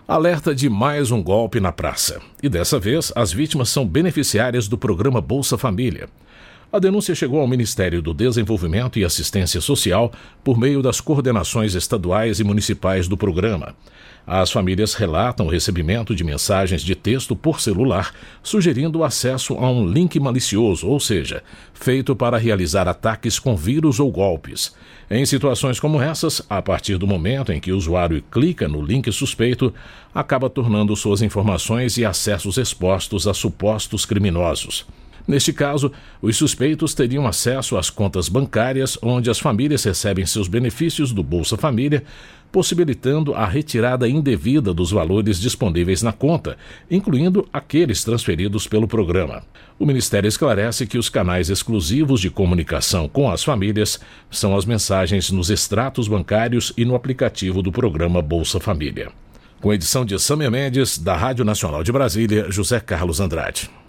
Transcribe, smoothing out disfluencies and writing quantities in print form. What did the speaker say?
Alerta de mais um golpe na praça. E dessa vez, as vítimas são beneficiárias do programa Bolsa Família. A denúncia chegou ao Ministério do Desenvolvimento e Assistência Social por meio das coordenações estaduais e municipais do programa. As famílias relatam o recebimento de mensagens de texto por celular, sugerindo o acesso a um link malicioso, ou seja, feito para realizar ataques com vírus ou golpes. Em situações como essas, a partir do momento em que o usuário clica no link suspeito, acaba tornando suas informações e acessos expostos a supostos criminosos. Neste caso, os suspeitos teriam acesso às contas bancárias onde as famílias recebem seus benefícios do Bolsa Família, possibilitando a retirada indevida dos valores disponíveis na conta, incluindo aqueles transferidos pelo programa. O Ministério esclarece que os canais exclusivos de comunicação com as famílias são as mensagens nos extratos bancários e no aplicativo do programa Bolsa Família. Com edição de Sâmia Mendes, da Rádio Nacional de Brasília, José Carlos Andrade.